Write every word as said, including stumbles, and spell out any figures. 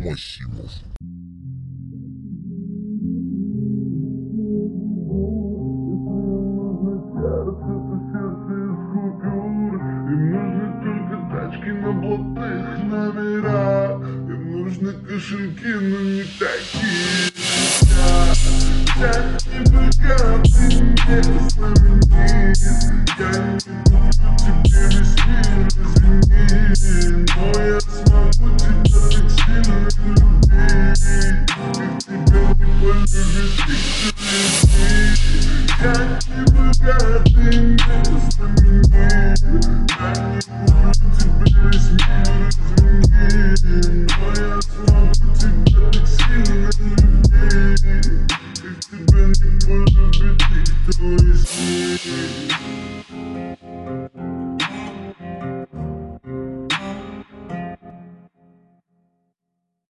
Масимов. Им нужны только тачки на блатных номерах. Им нужны кошельки, но не такие. Я не только ты не знаменит. Я не куплю тебе весь мир, извини. Но я смогу тебя так сильно любить, как тебя не полюбит никто.